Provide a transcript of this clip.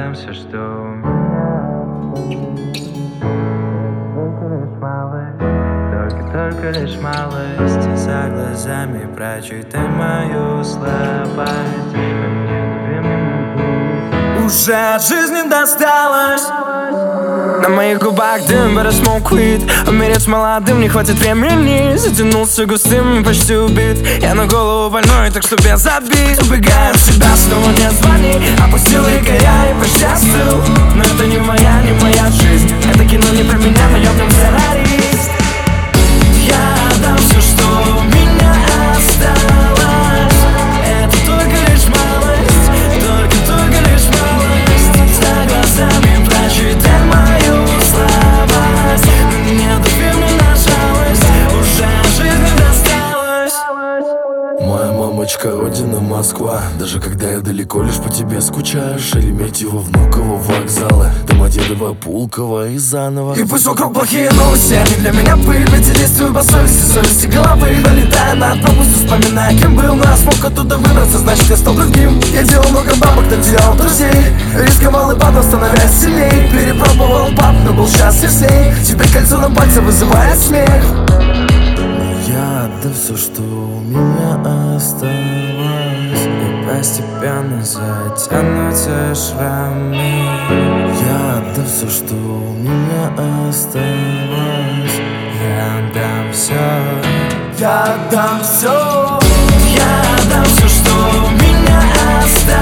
отдам все, что у меня. Только лишь малость. За глазами прочитай мою слабость. Мне 2 минуты. Уже от жизни досталось. На моих губах дым, but I smoke weed. Умереть молодым не хватит времени. Затянулся густым, почти убит. Я на голову больной, так что без обид. Убегаю от себя, снова нет звони. Опустил якоря и почти остыл. Но это не моя жизнь. Это кино не про меня, но я в нем террорист. Я отдам все, что у меня осталось. Это только лишь малость. Только лишь малость. За глазами прочитай мою слабость. Мне 2 минуты жалость. Уже от жизни досталось. Моя мамочка, родина Москва. Даже когда я далеко, лишь по тебе скучаю. Шереметьево, Внуково, вокзалы, Домодедово, Пулково и заново. И пусть вокруг плохие новости, они для меня пыль. Ведь я действую по совести головы. Налетая на пропуск, вспоминая, кем был. Но я смог оттуда выбраться, значит я стал другим. Я делал много бабок, так терял друзей. Рисковал и падал, становясь сильней. Перепробовал пап, но был счастлив с ней. Теперь кольцо на пальце вызывает смех. Я отдам все, что у меня осталось. И постепенно затянутся шрамы. Я отдам все, что у меня осталось. Я отдам все. Я отдам все. Я отдам все, что у меня осталось.